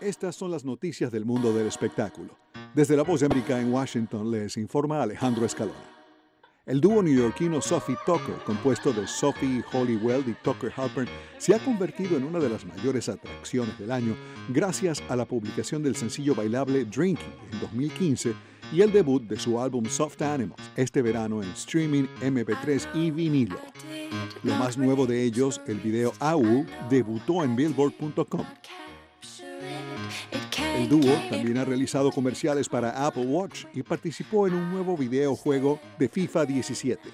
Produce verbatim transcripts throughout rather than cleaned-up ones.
Estas son las noticias del mundo del espectáculo. Desde La Voz de América en Washington les informa Alejandro Escalona. El dúo neoyorquino Sophie Tucker, compuesto de Sophie Holywell y Tucker Halpern, se ha convertido en una de las mayores atracciones del año gracias a la publicación del sencillo bailable Drinking en dos mil quince y el debut de su álbum Soft Animals este verano en streaming, eme pe tres y vinilo. Lo más nuevo de ellos, el video A U, debutó en billboard punto com. El dúo también ha realizado comerciales para Apple Watch y participó en un nuevo videojuego de FIFA diecisiete.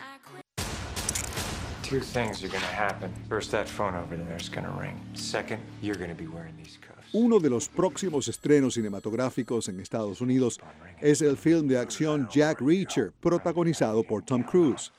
Two things are going to happen. First, that phone over there is going to ring. Second, you're going to be wearing these cuffs. Uno de los próximos estrenos cinematográficos en Estados Unidos es el film de acción Jack Reacher, protagonizado por Tom Cruise.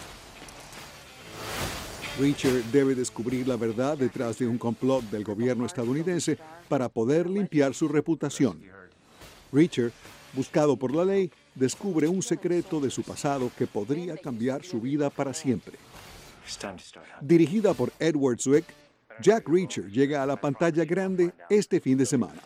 Reacher debe descubrir la verdad detrás de un complot del gobierno estadounidense para poder limpiar su reputación. Reacher, buscado por la ley, descubre un secreto de su pasado que podría cambiar su vida para siempre. Dirigida por Edward Zwick, Jack Reacher llega a la pantalla grande este fin de semana.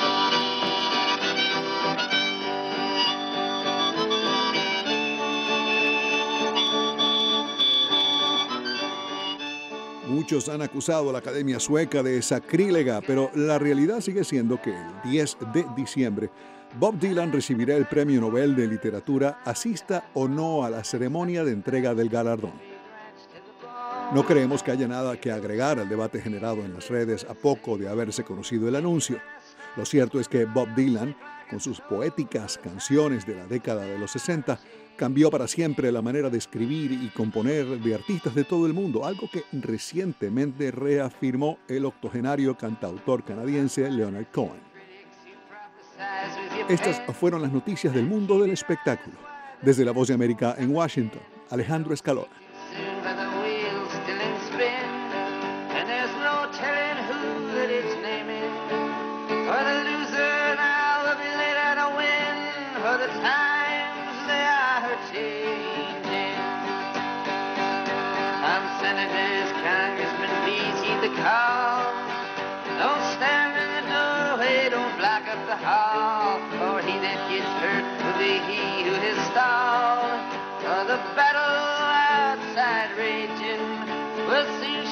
Muchos han acusado a la Academia Sueca de sacrílega, pero la realidad sigue siendo que el diez de diciembre Bob Dylan recibirá el Premio Nobel de Literatura, asista o no a la ceremonia de entrega del galardón. No creemos que haya nada que agregar al debate generado en las redes a poco de haberse conocido el anuncio. Lo cierto es que Bob Dylan, con sus poéticas canciones de la década de los sesenta, cambió para siempre la manera de escribir y componer de artistas de todo el mundo, algo que recientemente reafirmó el octogenario cantautor canadiense Leonard Cohen. Estas fueron las noticias del mundo del espectáculo. Desde La Voz de América en Washington, Alejandro Escalona. Senators, congressmen, please heed the call. Don't stand in the doorway, don't block up the hall. For he that gets hurt will be he who is stalled. For the battle outside raging will soon